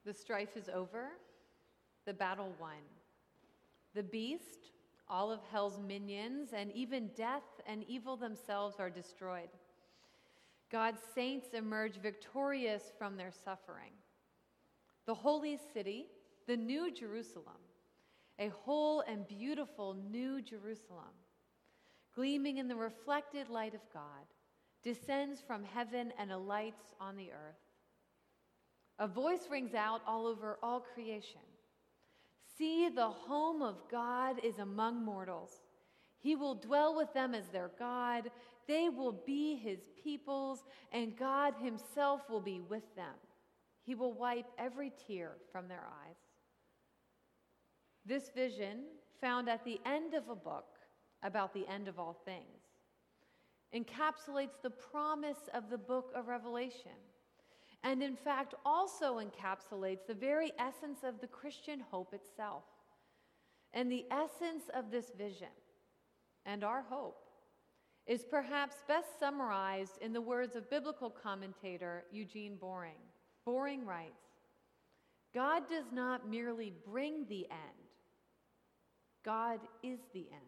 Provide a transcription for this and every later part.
The strife is over, the battle won. The beast, all of hell's minions, and even death and evil themselves are destroyed. God's saints emerge victorious from their suffering. The holy city, the New Jerusalem, a whole and beautiful New Jerusalem, gleaming in the reflected light of God, descends from heaven and alights on the earth. A voice rings out all over all creation. See, the home of God is among mortals. He will dwell with them as their God. They will be his peoples, and God himself will be with them. He will wipe every tear from their eyes. This vision, found at the end of a book about the end of all things, encapsulates the promise of the book of Revelation, and in fact also encapsulates the very essence of the Christian hope itself. And the essence of this vision and our hope is perhaps best summarized in the words of biblical commentator Eugene Boring. Boring writes, "God does not merely bring the end, God is the end."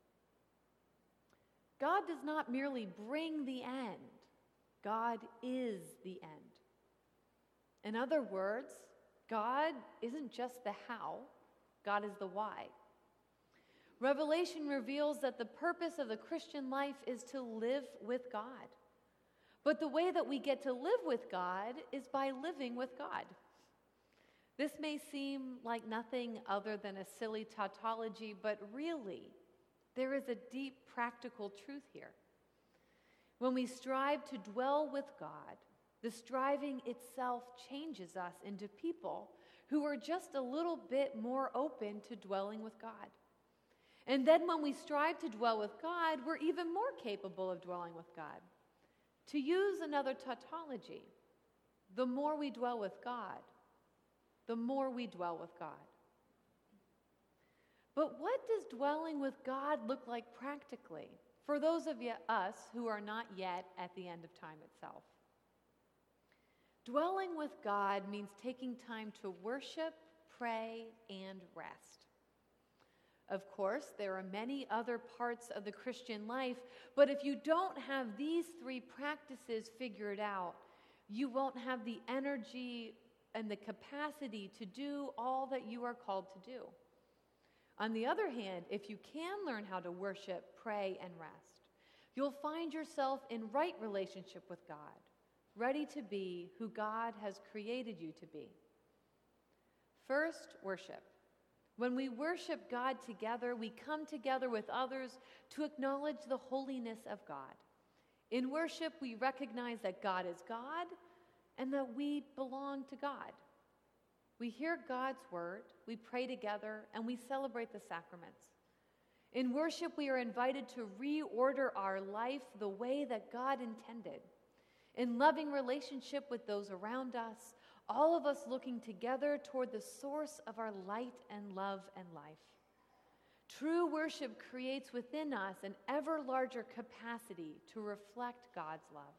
God does not merely bring the end, God is the end. In other words, God isn't just the how, God is the why. Revelation reveals that the purpose of the Christian life is to live with God. But the way that we get to live with God is by living with God. This may seem like nothing other than a silly tautology, but really, there is a deep practical truth here. When we strive to dwell with God, the striving itself changes us into people who are just a little bit more open to dwelling with God. And then when we strive to dwell with God, we're even more capable of dwelling with God. To use another tautology, the more we dwell with God, the more we dwell with God. But what does dwelling with God look like practically for those of us who are not yet at the end of time itself? Dwelling with God means taking time to worship, pray, and rest. Of course, there are many other parts of the Christian life, but if you don't have these three practices figured out, you won't have the energy and the capacity to do all that you are called to do. On the other hand, if you can learn how to worship, pray, and rest, you'll find yourself in right relationship with God, ready to be who God has created you to be. First, worship. When we worship God together, we come together with others to acknowledge the holiness of God. In worship, we recognize that God is God and that we belong to God. We hear God's word, we pray together, and we celebrate the sacraments. In worship, we are invited to reorder our life the way that God intended. In loving relationship with those around us, all of us looking together toward the source of our light and love and life. True worship creates within us an ever larger capacity to reflect God's love.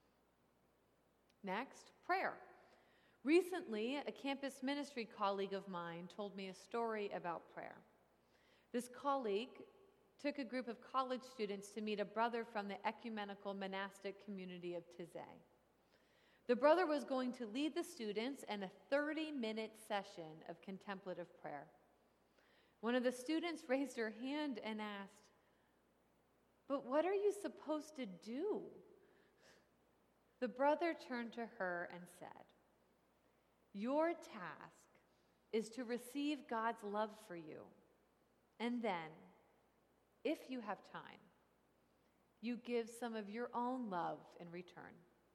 Next, prayer. Recently, a campus ministry colleague of mine told me a story about prayer. This colleague took a group of college students to meet a brother from the ecumenical monastic community of Taizé. The brother was going to lead the students in a 30-minute session of contemplative prayer. One of the students raised her hand and asked, "But what are you supposed to do?" The brother turned to her and said, "Your task is to receive God's love for you, and then, if you have time, you give some of your own love in return."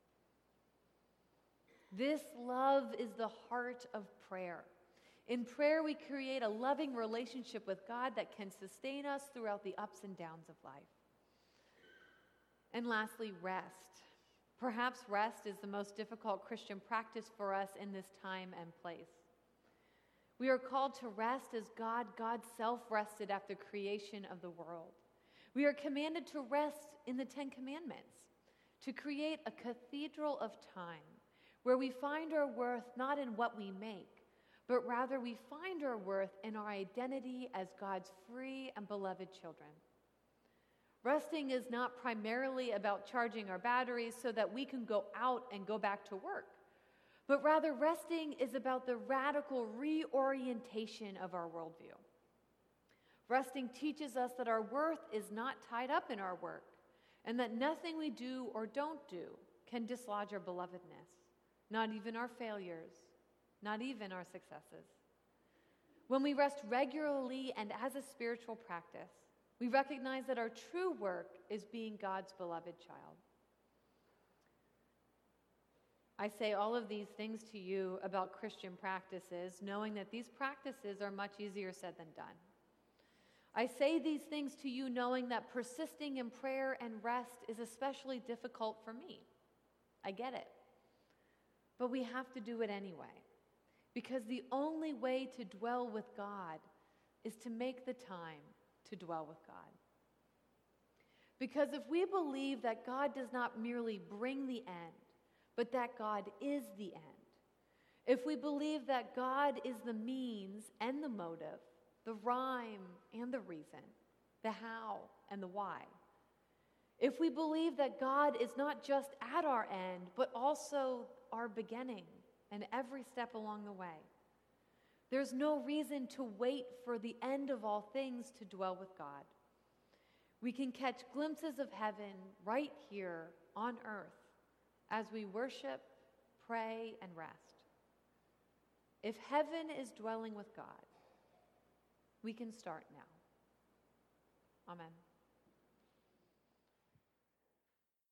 This love is the heart of prayer. In prayer, we create a loving relationship with God that can sustain us throughout the ups and downs of life. And lastly, rest. Perhaps rest is the most difficult Christian practice for us in this time and place. We are called to rest as God's self rested after creation of the world. We are commanded to rest in the Ten Commandments, to create a cathedral of time where we find our worth not in what we make, but rather we find our worth in our identity as God's free and beloved children. Resting is not primarily about charging our batteries so that we can go out and go back to work, but rather resting is about the radical reorientation of our worldview. Resting teaches us that our worth is not tied up in our work, and that nothing we do or don't do can dislodge our belovedness, not even our failures, not even our successes. When we rest regularly and as a spiritual practice, we recognize that our true work is being God's beloved child. I say all of these things to you about Christian practices, knowing that these practices are much easier said than done. I say these things to you knowing that persisting in prayer and rest is especially difficult for me. I get it. But we have to do it anyway, because the only way to dwell with God is to make the time to dwell with God. Because if we believe that God does not merely bring the end, but that God is the end, if we believe that God is the means and the motive, the rhyme and the reason, the how and the why, if we believe that God is not just at our end, but also our beginning and every step along the way, there's no reason to wait for the end of all things to dwell with God. We can catch glimpses of heaven right here on earth as we worship, pray, and rest. If heaven is dwelling with God, we can start now. Amen.